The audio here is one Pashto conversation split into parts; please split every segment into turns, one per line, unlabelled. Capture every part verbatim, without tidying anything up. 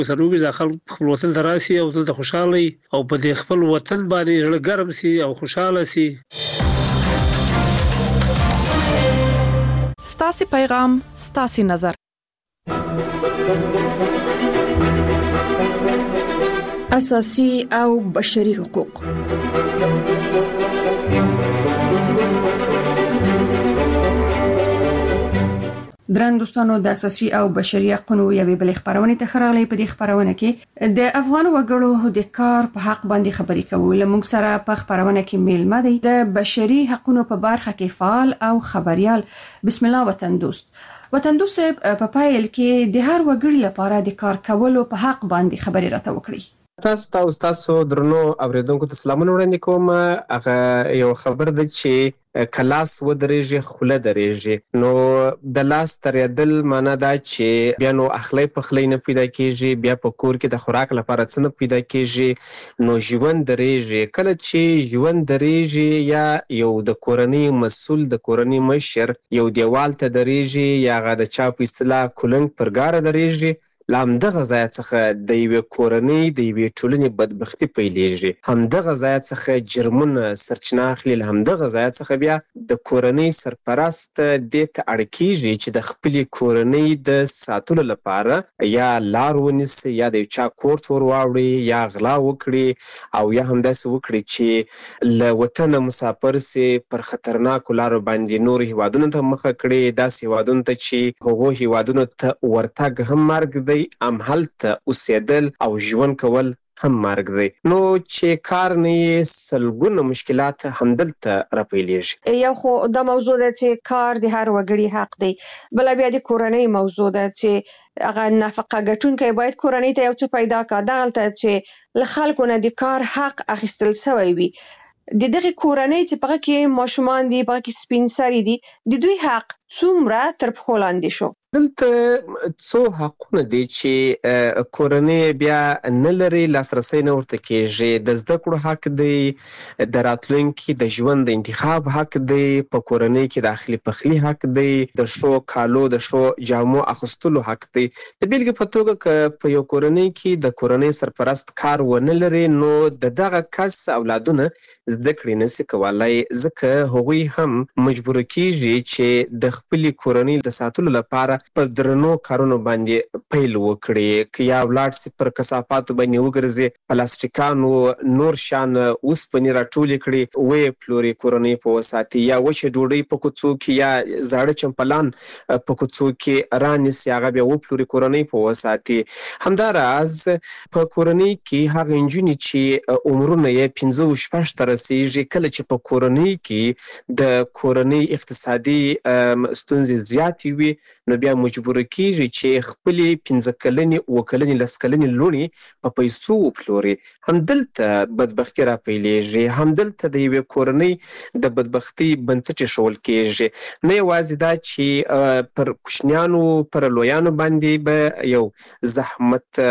سروبي د خلک خپل وطن ته راسي او د خوشحالي او په دې خپل وطن باندې زړه ګرم سي او خوشاله سي.
ستاسي پیغام ستاسي نظر.
اساسي او بشري حقوق. درن دوستانو د اساسي او بشري حقوقو یوې بل خبرونه ته خراله په دې خبرونه کې د افغان وګړو د کار په حق باندې خبرې کوو. لمونږ سره په خبرونه کې میلمه دی د بشري حقوقو په برخه کې فعال او خبريال بسم الله وطن دوست. وطن دوست په پایل کې د هر وګړي لپاره د کار کولو په حق باندې خبرې راته وکړي.
تاسو ته تاسو درنو اوریدونکو ته سلامونه وړاندې کوم. هغه یو خبر ده چې کلاس و درېږي خوله درېږي. نو د لاس ترېدل معنا دا چې بیا نو اخلي په خلی نه پیدا کېږي، بیا په کور کې د خوراک لپاره څه نه پیدا کېږي، نو ژوند درېږي. کله چې ژوند درېږي یا یو د کورنۍ مسؤل د کورنۍ مشر یو دیوال ته درېږي یا هغه د چا په اصطلاح کولنګ پر ګاره درېږي، له همدغه ځای څخه د یوې کورنۍ د یوې ټولنې بدبختي پیلېږي. همدغه ځای څخه جرمونه سرچینه اخلي. له همدغه ځای څخه بیا د کورنۍ سرپرست دې ته اړ کېږي چې د خپلې کورنۍ د ساتلو لپاره یا لار ونیسي یا د یو چا کور ته ور واوړي یا غلا وکړي او یا همداسې وکړي چې له وطنه مسافر سي، پر خطرناکو لارو باندې نور هیوادونو ته مخه کړي، داسې هیوادونو ته چې هغو هیوادونو ته ورتګ هم مرګ دی، هم هلته اوسېدل او ژوند کول هم مرګ دی. نو چې کار نه یې سلګونه مشکلات همدلته راپیلېږي.
یو خو دا موضوع ده چې کار د هر وګړي حق دی، بل بیا د کورنۍ موضوع ده چې هغه نفقه ګټونکی باید کورنۍ ته یو څه پیدا کړي. دغلته چې له خلکو نه د کار حق اخیستل سوی وي، د دغه کورنۍ چې په کې ماشومان دي، په کې سپین سري دي، د دوی حق څومره تر پښو لاندې شو.
دلته څو حقونه دي چې کورنۍ بیا نه لري، لاسرسی نه ورته کېږي. د زده کړو حق دی، د راتلونکي د ژوند د انتخاب حق دی، په کورنۍ کې د اخلي پخلي حق دی، د ښو کالو د ښو جامو اخیستلو حق دی. د بیلګې په توګه که په یو کورنۍ کې د کورنۍ سرپرست کار ونه لري، نو د دغه کس اولادونه زده کړې نشي کولای، ځکه هغوی هم مجبور کېږي چې د خپلې کورنۍ د ساتلو لپاره پر درنو کارونو باندې پیل وکړي. که یا ولاړ سي پر کثافاتو باندې وګرځي، پلاستیکانو نور شان اوسپنې راټولې کړي ویې پلوري کورنۍ په وساتي، یا وچې ډوډۍ په کوڅو کې یا زاړه چمپلان په کوڅو کې رانیسي، هغه بیا وپلوري کورنۍ په وساتي. همداراز په کورنۍ کې هغه نجونې چې عمرونه یې پنځه شپږ ته رسېږي، کله چې په کورنۍ کې د کورنۍ اقتصادي ستونزې زیاتې وي، نو بیا مجبور کېږي چې خپلې پنځه کلنې، اووه کلنې، لس کلنې لوڼې په پیسو وپلوري. همدلته بدبختي راپیلېږي، همدلته د یوې کورنۍ د بدبختۍ بنسټ ایښول کېږي. نه یوازې دا چې پر کوچنیانو پر لویانو باندې به یو زحمت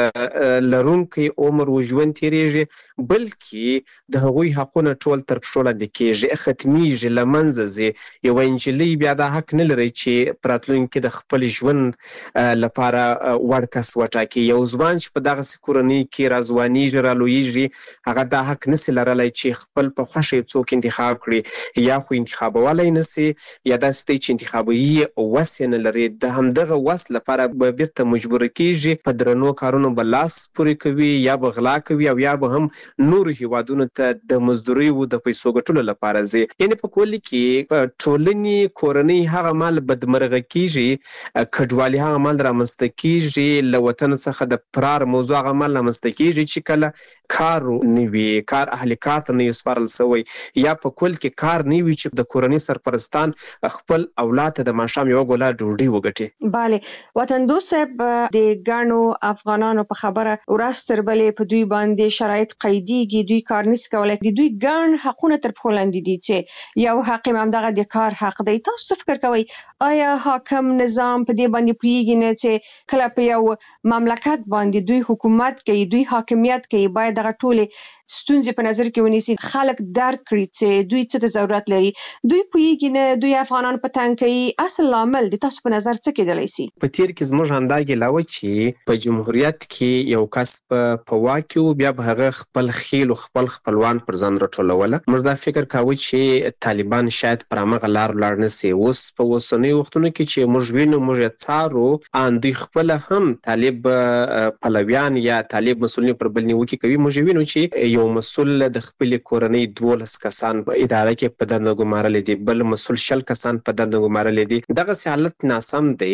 لرونکی عمر و ژوند تېرېږي، بلکې د هغوی حقونه ټول تر پښو لاندې کېږي، ختمیږي، له منځه ځي. یوه نجلۍ بیا دا حق نه لري چې په راتلونکي د خپل ژوند لپاره وړ کس وټاکي. یو ځوان چې په دغسې کورنۍ کې راځوانېږي، رالویېږي، هغه دا حق نسي لرلی چې خپل په خوښه یې څوک انتخاب کړي، یا خو انتخابولی نسي، یا داسې دی چې انتخابوي وس یې نه لري. د همدغه وس لپاره به بیرته مجبور کېږي، په درنو کارونو به لاس پورې کوي، یا به غلا کوي، او یا به هم نورو هیوادونو ته د مزدوریو د پیسو ګټلو لپاره ځي. یعنې په کل کې په ټولنې کورنۍ هغه مال بدمرغه کېږي، کډوالي هغه مال رامنځته کېږي، له وطن څخه د فرار موضوع هغه مال رامنځته کېږي چې کله کار نه وي، کار اهل کار ته نه وي سپارل سوی، یا په کل کې کار نه وي چې د کورنۍ سرپرستان خپل اولاد ته د ماښام یوه ګوله ډوډۍ وګټي.
بله وطن دوست صاحب، د ګڼو افغانانو په خبره ورځ تر بلې په دوی باندې شرایط قیدېږي، دوی کار نشي کولی. د دوی ګڼ حقونه تر پښو لاندې دي چې یو حق یې همدغه د کار حق دی. تاسو څه فکر کوئ آیا حاکم نظام په دې باندې پوهیږي نه چې کله په یو مملکت باندې دوی حکومت کوي، دوی حاکمیت کوي، باید دغه ټولې ستونزې په نظر کې ونیسي، خلک درک کړي چې دوی څه ته ضرورت لري. دوی پوهیږي نه دوی افغانان په تنګ کوي. اصل لامل د تاسو په نظر څه کېدلی شي؟
په تیر کې زموږ همدا ګیله وه چې په جمهوریت کې یو کس په واک کې و، بیا به هغه خپل خیل او خپل خپلوان پر ځان راټولوله. موږ دا فکر کاوه چې طالبان شاید پر همغه لار ولاړ نه سي. اوس په اوسنیو وختونو کې چې موږ وینو، موږ یې څارو، ان دوی خپله هم طالب پلویان یا طالب مسؤلین پر بل نیوکې کوي. موږ وینو چې یو مسؤل د خپلې کورنۍ دولس کسان په اداره کې په دنده ګمارلی دي، بل مسؤل شل کسان په دنده ګمارلی دي. دغسې حالت ناسم دی.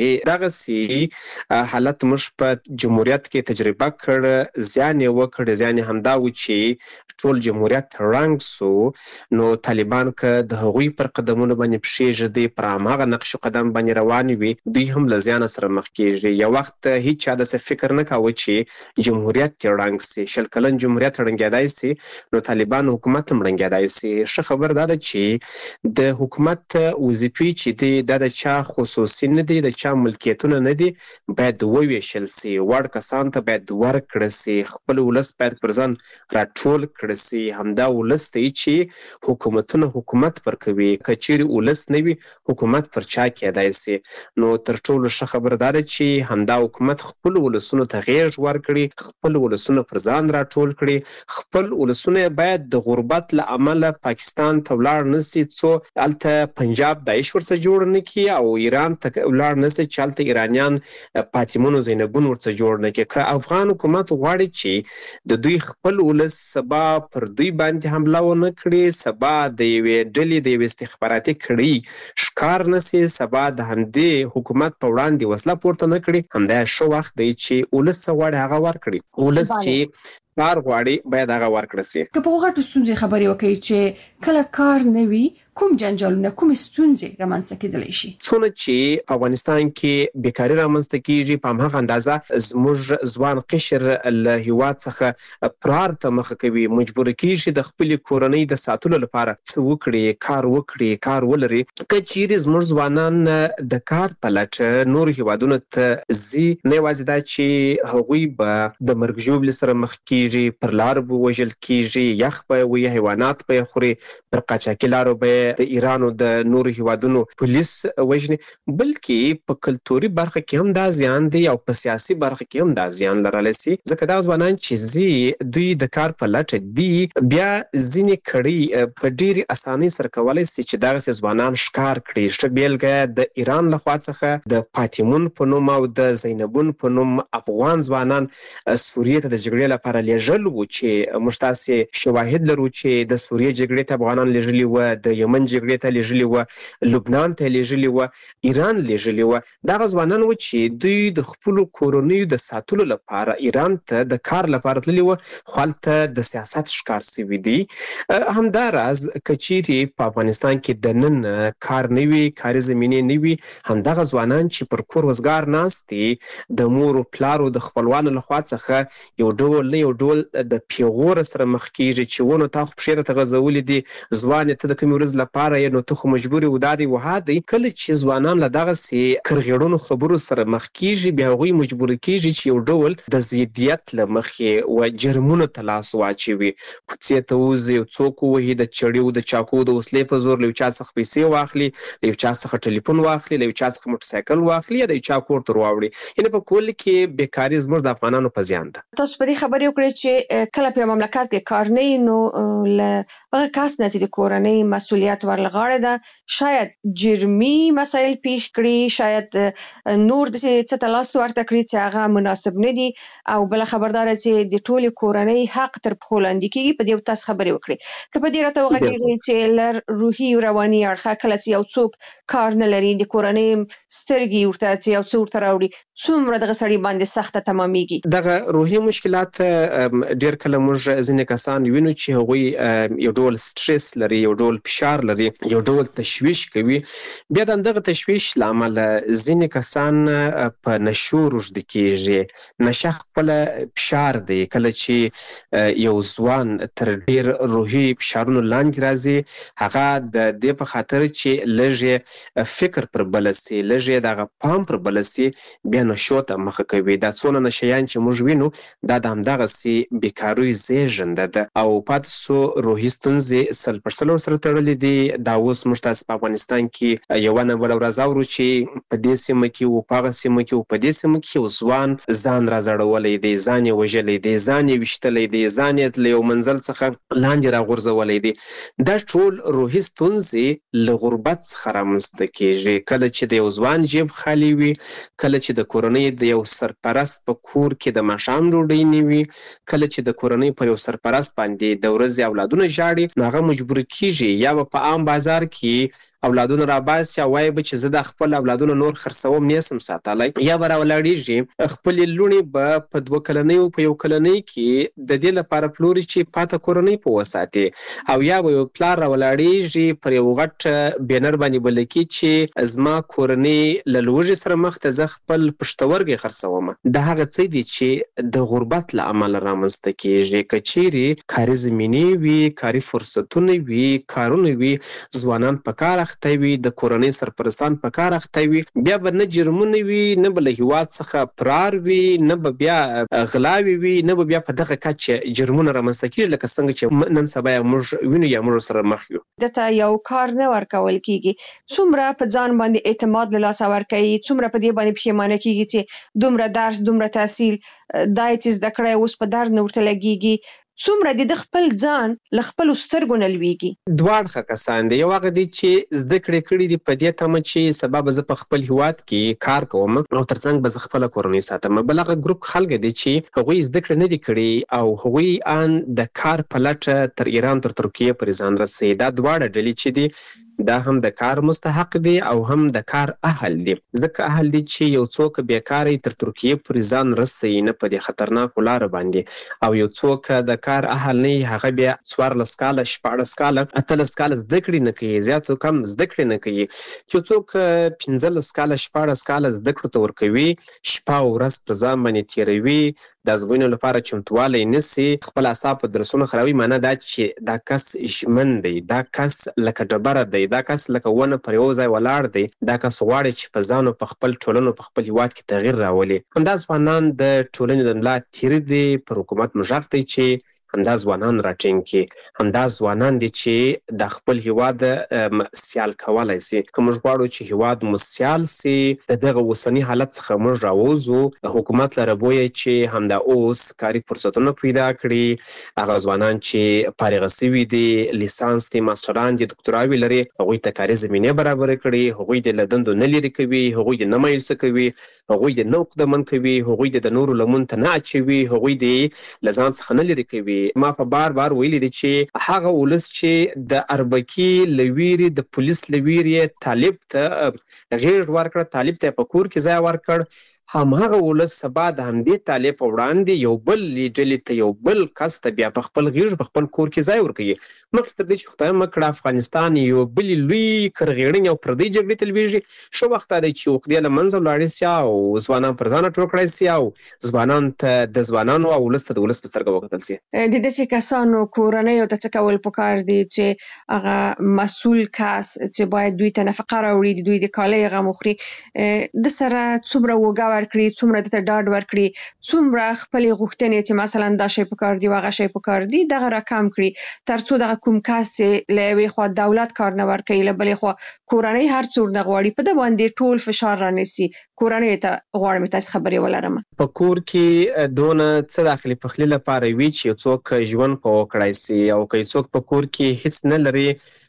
دغسې حالت موږ په جمهوریت کې تجربه کړ، زیان یې وکړ. زیان یې همدا و چې ټول جمهوریت ړنګ سو. نو طالبان که د هغوی پر قدمونو باندې پښې ږدي، پر هماغه نقش قدم باندې روان وي، دوی هم له زیانه سره مخ کېږي. یو وخت هیڅ چا داسې فکر نه کاوه چې جمهوریت یې ړنګ سي. شل کلن جمهوریت ړنګېدی سي، نو طالبان حکومت هم ړنګېدی سي. ښه خبر دا ده چې د حکومت وظیفې چې دي دا د چا خصوصي نه دي، د چا ملکیتونه نه دي، باید وویشل سي. وړ کسانو ته باید ورکړه سي. خپل ولس باید پر ځان راټول کړه سي. همدا ولس دی چې حکومتونه حکومت پر کوي. که چیرې ولس نه وي، حکومت پر چا کېدای سي. نو تر ټولو ښه خبر دا ده چې همدا حکومت خپل ولسونو ته غېږ ورکړي، خپل ولسونه پر ځان راټول کړي. خپل ولسونه باید د غربت له امله پاکستان ته ولاړ نه سي، څو هلته پنجاب داعش ورڅخه جوړ نه کړي، او ایران ته ولاړ نه سي چې هلته ایرانیان فاطمون او زینبون ورڅخه جوړ نه کړي. که افغان حکومت غواړي چې د دوی خپل ولس سبا پر دوی باندې حمله ونه کړي، سبا د یوې ډلې د یوې استخباراتي کړۍ ښکار نه سي، سبا د همدې حکومت په وړاندې وسله پورته نه کړي، همدا ښه وخت دی چې ولس څه غواړي هغه ورکړي. ولس چې کار غواړي باید هغه ورکړه سي.
که په غټو ستونزې خبرې وکړي چې کله کار نه وي، کوم جنجالونه، کوم ستونزې رامنځته کېدلی شي؟
څونه چې په افغانستان کې بیکاري رامنځته کېږي، په هماغه اندازه زموږ ځوان قشر له هېواد څخه فرار ته مخه کوي، مجبوره کېږي د خپلې کورنۍ د ساتلو لپاره څه وکړي، کار وکړي، کار ولري. که چیرې زموږ ځوانان د کار په لټه نورو هېوادونو ته ځي، نه یوازې دا چې هغوی به د مرګ ژوبلې سره مخ کېږي، پر لارو به وژل کېږي، یخ به یې وي، حیوانات به یې خوري، پر قاچاقي لارو به د ایران او د نورو هیوادونو پولیس وژني، بلکې په کلتوري برخه کې هم دا زیان دی او په سیاسي برخه کې هم دا زیان لرلی سي. ځکه دا ځوانان چې ځي، دوی د کار په لټه دي، بیا ځینې کړۍ په ډېرې اسانۍ سره کولی سي چې دغسې ځوانان ښکار کړي. ښه بېلګه د ایران لخوا څخه د فاطمون په نوم او د زینبون په نوم افغان ځوانان سوریې ته د جګړې لپاره لیږل و، چې موږ تاسې شواهد لرو چې د سوریې جګړې ته افغانان لیږلي وه، د یمن جګړې ته لیږلي وه، لبنان ته لیږلي وه، ایران لیږلي وه. دغه ځوانان و چې دوی د خپلو کورنیو د ساتلو لپاره ایران ته د کار لپاره تللي وه، خو هلته د سیاست ښکار سوي دي. همداراز که چیرې په افغانستان کې دننه کار نه وي، کاري زمینې نه وي، همدغه ځوانان چې پر کور وزګار ناست دي، د مور او پلارو د خپلوانو لخوا څخه یو ډول نه یو ډول د پیغور سره مخ کېږي چې ونه تا خو پښې راته غځولې دي، ځوانې ته د کومې ورځې لپاره یې، نو ته خو مجبور یې، دا دی وها دی. کله چې ځوانان له دغسې کرغېړنو خبرو سره مخ کېږي، بیا هغوی مجبور کېږي چې یو ډول د ضدیت له مخې و جرمونو ته لاس واچوي، کوڅې ته ووځي، یو څوک ووهي، د چړیو د چاقو د وسلې په زور له یو چا څخه پیسې واخلي، له یو چا څخه ټلیفون واخلي، له یو چا څخه موټرسایکل واخلي، یا د یو چا کور ته راوړي. یعنې په کل کې بیکاري زموږ د افغانانو په زیان ده.
تاسو په دې خبرې وکړئ چې کله په مملکت کې کار نه وي، نو له هغه کس نه چې د کورنۍ مسؤلیت ورلغاړه ده، شاید جرمي مسایل پیښ کړي، شاید نور داسې څه ته لاس ورته کړي چې هغه مناسب نه دي، او بله خبرداره چې د ټولې کورنۍ حق تر پښو لاندې کېږي. په دې تاسو خبرې وکړئ. که په دې راته وغږېږئ چې له روحي او رواني اړخه کله چې یو څوک کار نه لري، د کورنۍ سترګې ورته چې یو څه ورته راوړي، څومره دغه سړي باندې سخته تمامېږي.
دغه روحي مشکلات ډیر کله موږ ځینې کسان وینو چې هغوی یو ډول سټرس لري، یو ډول فشار لري، یو ډول تشویش کوي. بیا د همدغه تشویش له امله ځینې کسان په نشو روږدي کېږي. نشه خپله فشار دی. کله چې یو ځوان تر ډیر روحي فشارونو لاندې راځي، هغه د دې په خاطر چې لږ یې فکر پر بله سي، لږ یې دغه پام پر بله سي، بیا نشو ته مخه کوي. دا څونه نشیان چې موږ وینو دا د همدغسې بیکاروي زیږنده ده او پاتې سو روحي ستونزې سل پر سل ورسره تړلې دي. دا اوس موږ تاسې په افغانستان کې یوه نه بله ورځ اورو چې په دې سیمه کې و، په هغه سیمه کې و، په دې سیمه کې یو ځوان ځان راځړولی دی، ځان یې وژلی دی، ځان یې ویشتلی دی، ځان یې له یو منزل څخه لاندې راغورځولی دی. دا ټول روحي ستونزې له غربت څخه رامنځته کېږي. کله چې د یو ځوان جیب خالي وي، کله چې د کورنۍ د یو سرپرست په کور کې د ماښام ډوډۍ نه وي، کله چې د کورنۍ په یو سرپرست باندې د ورځې اولادونه ژاړي، نو هغه مجبور کېږي یا به په عام بازار کې اولادونه راباسي او وایي به چې زه د خپل اولادونه نور خرڅوم نه سم ساتلی، یا به راولاړېږي خپلې لوڼې به په دوه کلنۍ په یو کلنۍ کې د دې لپاره پلوري چې پاته کورنۍ په وساتي، او یا به یو پلار راولاړېږي پر یو غټ بینر باندې به لیکي چې زما کورنۍ له لوږې سره مخ ته، زه خپل پښتورګی خرڅوم. دا هغه څه دي چې د غربت له امله رامنځته کېږي. که چیرې کاري زمینې وي، کاري فرصتونه وي، کارونه وي، ځوانان په کار اخته وي، د کورنۍ سرپرستان په کار اخته وي، بیا به نه جرمونه وي، نه به له هېواد څخه فرار وي، نه به بیا غلاوې وي، نه به بیا په دغه کچه جرمونه رامنځته کېږي لکه څنګه چې نن سبا موږ وینو یا موږ سره مخ یو.
دته یو کار نه ورکول کېږي، څومره په ځان باندې اعتماد له لاسه ورکوي، څومره په دې باندې پښیمانه کېږي چې دومره درس، دومره تحصیل، دا یې چې زده کړی اوس په درد نه ورته لګېږي، څومره د ده خپل ځان له خپلو سترګو نه لویږي.
دواړه ښه کسان دي. یو هغه دی چې زده کړې کړي دي په دې تمه چې سبا به زه په خپل هېواد کې کار کوم او تر څنګ به زه خپله کورنۍ ساتم. بل هغه ګروپ خلک دی چې هغوی زده کړې نه دي کړي او هغوی ان د کار په لټه تر ایران تر ترکیې پورې ځان رسوي. دا دواړه ډلې چې دي دا هم د کار مستحق دي او هم د کار اهل دي. ځکه اهل دي چې یو څوک بیکاره تر ترکیې پورې ځان رسوي نه په دې خطرناکو لارو باندې، او یو څوک د کار اهل نه وي، هغه بیا څوارلس کاله، شپاړس کاله، اتلس کاله زده کړې نه کوي، زیات کم زده کړې نه کوي. چې څوک پنځلس کاله، شپاړس کاله زده کړو ته ورکوي، شپه او ورځ پر ځان باندې تېروي، د ازموینو لپاره چمتوالی نیسي، خپل اعصاب په درسونو خرابوي. معنی دا چې دا کس ژمن دی، دا کس لکه ډبره دی، دا کس لکه ونه پر یو ځای ولاړ دی، دا کس غواړي چې په ځان او په خپل ټولنو په خپل هېواد کې تغییر راولي. همدا ځوانان د ټولنې د ملا تیر دي، پر حکومت مږغ دی چې همدا ځوانان راټینګ کړي. همدا ځوانان دي چې د خپل هېواد سیال کولی سي. که موږ غواړو چې هېواد مو سیال سي، د دغه اوسني حالت څخه موږ راووځو، حکومت لره بویه چې همدا اوس کاري فرصتونه پیدا کړي. هغه ځوانان چې فارغه سوي دي، لیسانس دي، ماسټران دي، دکتراوې لري، هغوی ته کاري زمینې برابرې کړي، هغوی دې له دندو نه لرې کوي، هغوی دې نه مایوسه کوي، هغوی دې نه عقدمن کوي، هغوی دې د نورو لمون ته نه اچوي، هغوی دې له ځان څخه نه لرې کوي. ما په بار بار ویلي دي چې هغه ولس چې د اربکي له ویرې، د پولیس له ویرې طالب ته غېږ ورکړه، طالب ته په کور کې ځای ورکړ، هماغه ولس سبا د همدې طالب په وړاندې یو بل ډلې ته، یو بل کس ته بیا په خپل غېږ په خپل کور کې ځای ورکوي. مخکې تر دې چې خدای مه کړه افغانستان یو بلې لوی کرغېړنې او پردۍ جګړې ته لویږي، ښه وخت دا دی چې عقدې له منځه ولاړې سي او ځوانان پر ځانه ټول کړی سي او ځوانانو ته د ځوانانو او ولس ته د ولس په سترګه وکتل سي.
د داسې کسانو کورنیو ته څه کول پکار دي چې هغه مسؤل کس چې باید دوی ته نفقه راوړي، د دوی د کالیو غم وخوري، د سره څومره وږه ورکړي، څومره دته ډاډ ورکړي، څومره خپلې غوښتنې چې مثلا دا شی پکار دی، هغه شی پکار دی، دغه راکم کړي، تر څو دغه کوم کس چې له یوې خوا دولت کار نه ورکوي، له بلې خوا کورنۍ هر څه ورنه غواړي، په ده باندې ټول فشار رانیسي. کورنۍ ته غواړم تاسې خبرې ولرم.
په کور کې دونه څه داخلي پخلي لپاره وي چې یو څوک ژوند په وکړای سي، او که یو څوک په کور کې هیڅ نه لري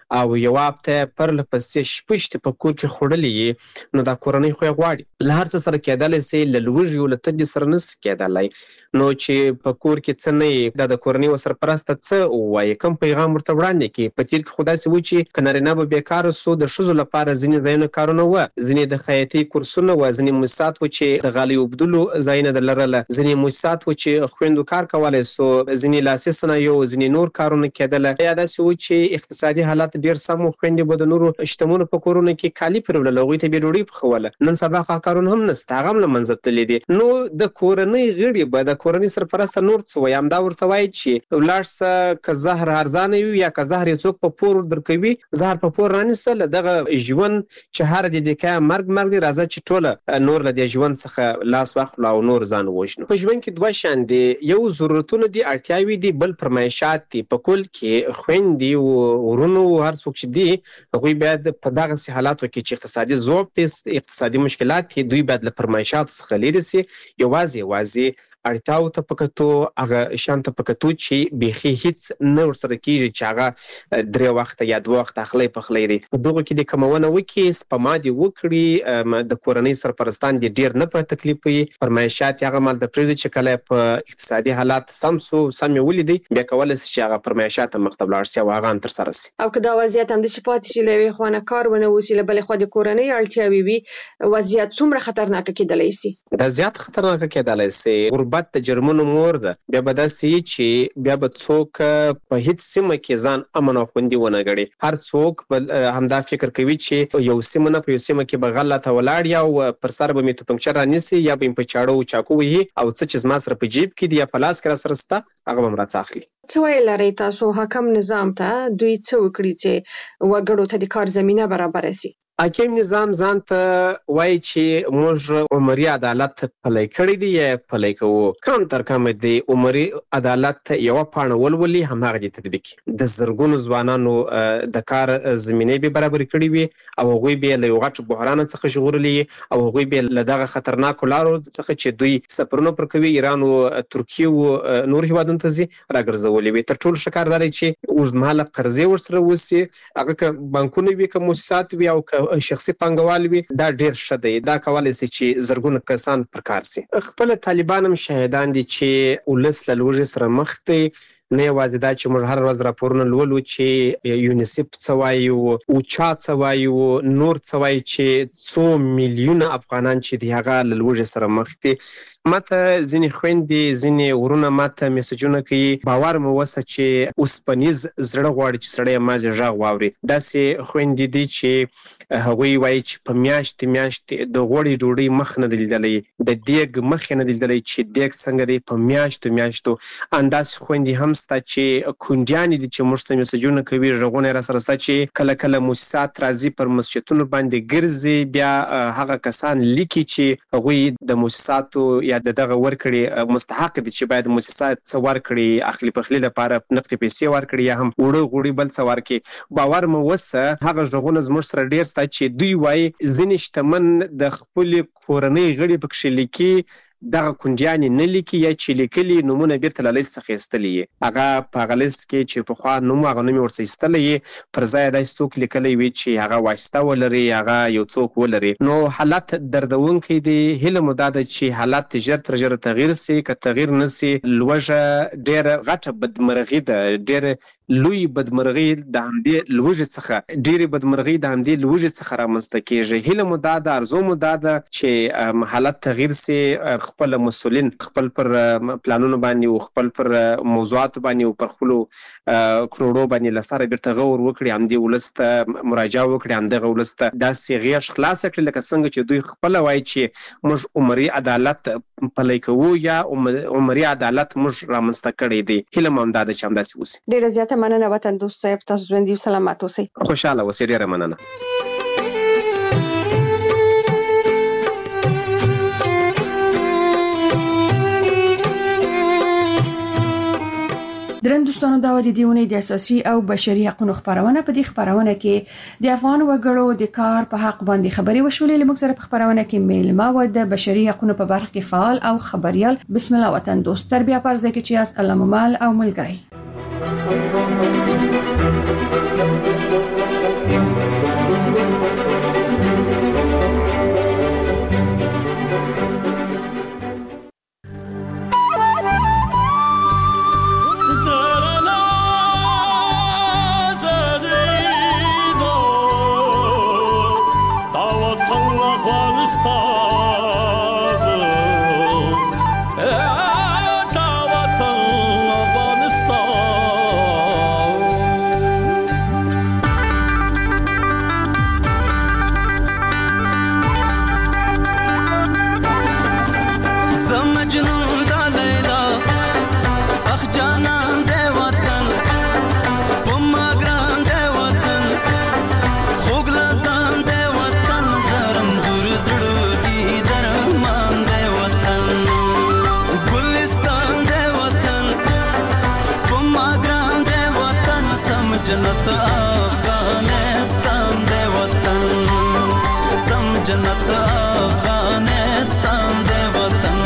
او یو هفته پرله پسې شپږ شپې په کور کې خوړلې نو دا کورنۍ خو یې غواړي له هر څه سره کېدلی سي له لوږې او له تندې سره نه سي کېدلی نو چې په کور کې څه نه یې دا د کورنۍ و سرپرسته څه ووایي کوم پیغام ورته وړاندې کړي. په تېر کې خو داسې و چې که نارینه به بېکاره سو د ښځو لپاره ځینې ځایونه کارونه وه ځینې د خیاطۍ کورسونه وه ځینې موسسات و چې د غالۍ اوبدلو ځایونه د لرله ځینې موسسات و چې خویندو کار کولی سو ځینې لاسي صنایعو ځینې نور کارونه کېدله یا داسې و چې اقتصادي حالات ډېر سم و خویندې به د نورو شتمنو په کورونو کې کالي پرېوړل هغوی ته به یې ډوډۍ پخوله. نن سبا خو کارونه هم نشته هغه هم له منځه تللي دي. نو د کورنۍ غړي به د کورنۍ سرپرسته نور څه وایي همدا ورته وایي چې ولاړ شه که زهر ارزانه وي یا که زهر یې څوک په پور درکوي زهر په پور رانیسه له دغه ژوند چې هر دی دی که مرګ مرګ دی راځه چې ټوله نور له دې ژوند څخه لاس واخلو او نور ځان ووژنو. په ژوند کې دوه شیان دي یو ضرورتونه دي اړتیاوې دي بل فرمایشات دي. په کل کې خویندې او ورونو هر څوک چې دي هغوی باید په دغسې حالاتو کې چې اقتصادي ضعف دی اقتصادي مشکلات دي دوی باید له فرمایشاتو څخه لرې سي یوازې یوازې اړتیاو ته په کتو هغه شیانو ته په کتو چې بیخي هیڅ نه ورسره کېږي چې هغه درې وخته یا دوه وخته اخلی پخلی دی. په دغو کې دې کمونه وکړي سپما دې وکړي د کورنۍ سرپرستان دې ډېر نه په تکلیف وي فرمایشات یې هغه مال ته پرېږدي چې کله په اقتصادي حالات سم سو سم یې ولیدي بیا کولی سي چې هغه فرمایشات ته مخ ته ولاړ سي او هغه هم ترسره سي.
او که دا وضعیت همداسې پاتې شي له یوې خوا نه کار ونه وسي له بلې خوا د کورنۍ اړتیاوې وي وضعیت څومره خطرناکه کېدلی سي؟
دا زیات خطرناکه کېدلی سي. غربت د جرمونو مور ده بیا به داسې وي چې بیا به څوک په هیڅ سیمه کې ځان امن او خوندي ونه ګڼي. هر څوک به همدا فکر کوي چې یو سیمه نه په یو سیمه کې به غله ته ولاړ یا او پر سر به مې توپنچه رانیسي یا به یې په چاړه او چاقو وهي او څه چې زما سره په جیب کې دي یا په لاس کې را سره شته هغه به م راڅه اخلي.
څه ویل لرئ تاسو حاکم نظام ته دوی څه وکړي چې وګړو ته د کار زمینه برابره سي؟
حاکم نظام ځان ته وایي چې موږ عمري عدالت پلی کړی دی یا پلی کوو. کم تر کمه د عمري عدالت یوه پاڼه ولولي هماغه دې تطبیق کړي. د زرګونو ځوانانو د کار زمینې به برابرې کړي وي او هغوی به یې له یو غټ بحران څخه ژغورلي او هغوی به یې له دغه خطرناکو لارو څخه چې دوی سفرونه پر کوي ایران او ترکیې او نور هېوادونو ته ځي راګرځولي وي. تر ټولو ښه کار دا دی چې اوږدمهاله قرضې ورسره وسي هغه که بانکونه وي که موسسات وي او که شخصي پانګوال وي دا ډېر ښه دی. دا کولی سي چې زرګونه کسان پر کار سي. خپله طالبان هم شاهدان دي چې ولس له لوږې سره مخ دی. نه یوازې دا چې موږ هر ورځ راپورونه لولو چې یونیسف څه وایي اوچا څه وایي نور څه وایي چې څو میلیونه افغانان چې دي هغه له لوږې سره مخ دي. ماته ځینې خویندې ځینې ورونه ماته میسجونه کوي باور مو وسه چې اوسپنیز زړه غواړي چې سړی یې مازې غږ واوري. داسې خویندې دي چې هغوی وایي چې په میاشتې میاشتې د غوړې ډوډۍ مخ نه دی لیدلی د دیګ مخ یې نه دی لیدلی چې دیګ څنګه دی په میاشتو میاشتو. انداسې خویندې هم سته چې کونډیانې دي چې موږ ته میسجونه کوي غږونه یې راسره سته چې کله کله موسسات راځي پر مسجدونو باندې ګرځي بیا هغه کسان لیکي چې هغوی د موسساتو یا د دغه ورکړي مستحق دي چې باید موسسات څه ورکړي اخلي پخلي لپاره نقدې پیسې ورکړي یا هم وړه غوړي بل څه ورکړي. باور مو وسه هغه غږونه زموږ سره ډېر سته چې دوی وایي ځینې شتمن د خپلې کورنۍ غړي پکښې لیکي دغه کونډیانې نه لیکي یا چې لیکلي نومونه بیرته له لیست څخه ایستلي یې هغه په هغه لیست کې چې پخوا نوم هغه نوم یې ورڅخه ایستلی یې پر ځای داسې څوک لیکلی وي چې هغه واسطه ولري هغه یو څوک ولري. نو حالت دردونکی دی. هیله مو دا ده چې حالات ژر تر ژره تغییر سي. که تغییر نه سي لوږه ډېره غټه بدمرغي ده ډېره لوی بدمرغي د همدې لوږې څخه ډېرې بدمرغي د همدې لوږې څخه رامنځته کېږي. هیله مو دا ده ارزو مو دا ده چې حالت تغییر سي خپل مسؤلین خپل پر پلانونو باندې او خپل پر موضوعاتو باندې او پر خپلو کروړو باندې له سره بیرته غور وکړي همدې ولس ته مراجعه وکړي همدغه ولس ته داسې غېږ خلاصه کړي لکه څنګه چې دوی خپله وایي چې موږ عمري عدالت پلی کوو یا عمري عدالت موږ رامنځته کړی دی. هیله مو همدا ده چې همداسې وسي.
ډېره زیاته مننه وطن دوست صاحب تاسو ژوندي او سلامت اوسئ.
خوشحاله اوسئ. ډېره مننه.
درن دوستانو دا د دیونې د اساسي او بشري حقوقو خبرونه په دې خبرونه کې د افغان وګړو د کار په حق باندې خبري وشولې. لموږ سره په خبرونه کې میلمه و د بشري حقوقو په برخه کې فعال او خبريال. بسم الله وطن دوست تربیه پرځه کې چې است الله ممال او ملګری.
جنت افغانستان دی وطن سم جنت افغانستان دی وطن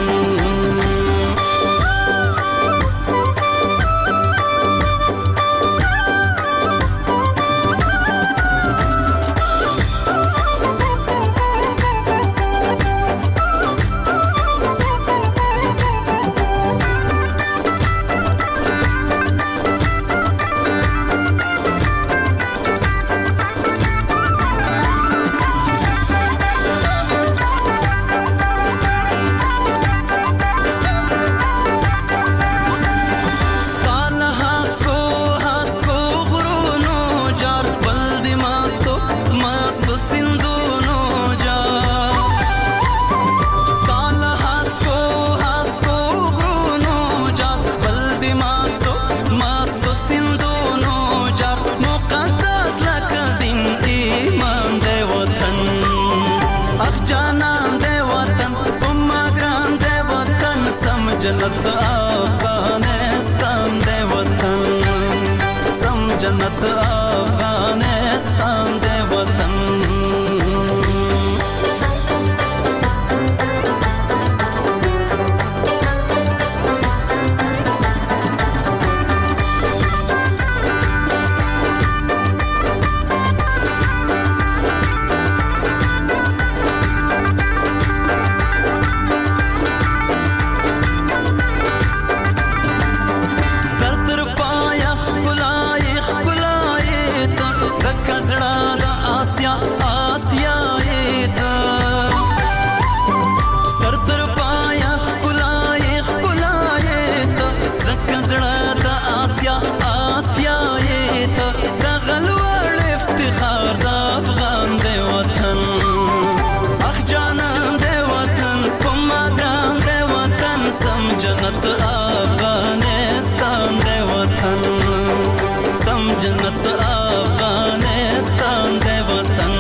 جنت افغانستان دی وطن سم جنت افغانستان دی وطن جنت افغانستان دی وطن سم جنت افغانستان دی وطن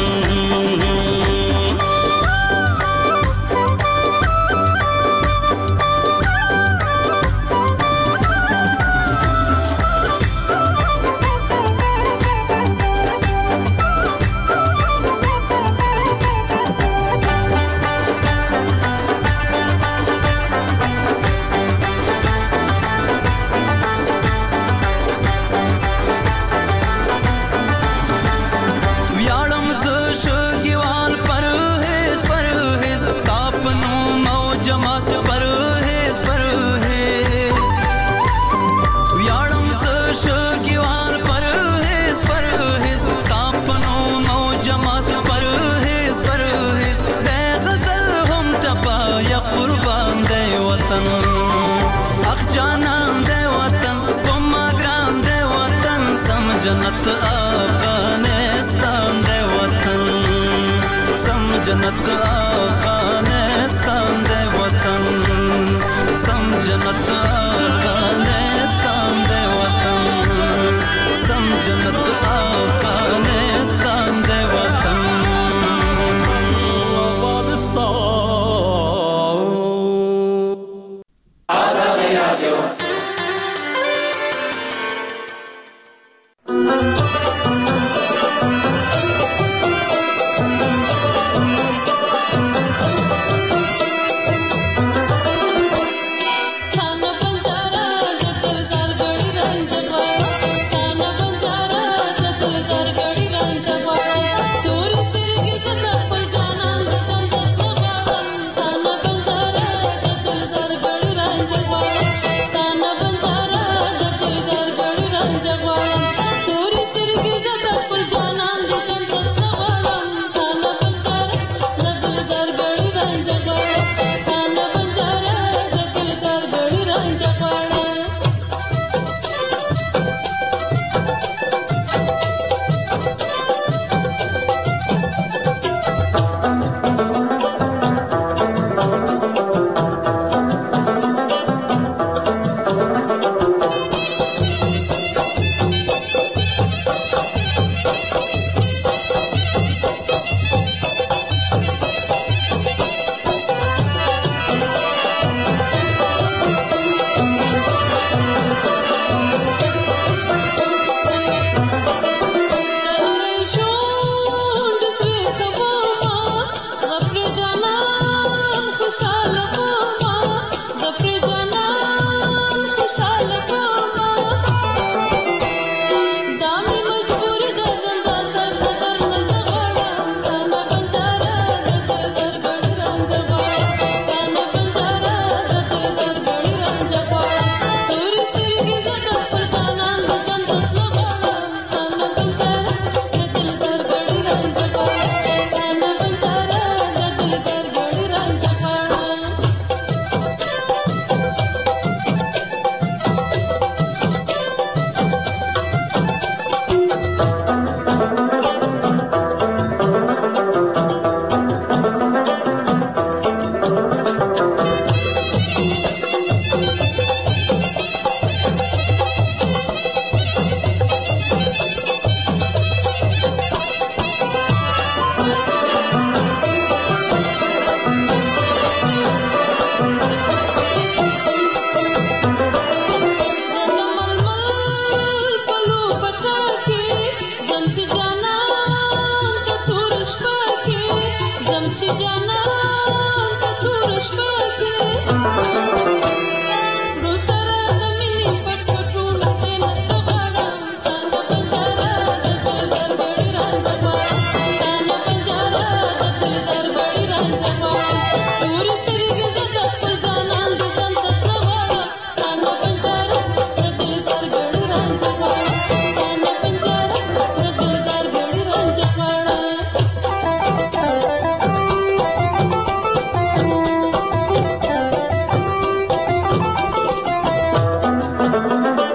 جنت افغانستان دی وطن سم جنت افغانستان دی وطن سم جنت افغانستان دی وطن سم جنت افغانستان دی وطن آزادی رادیو
Come
ورکړي.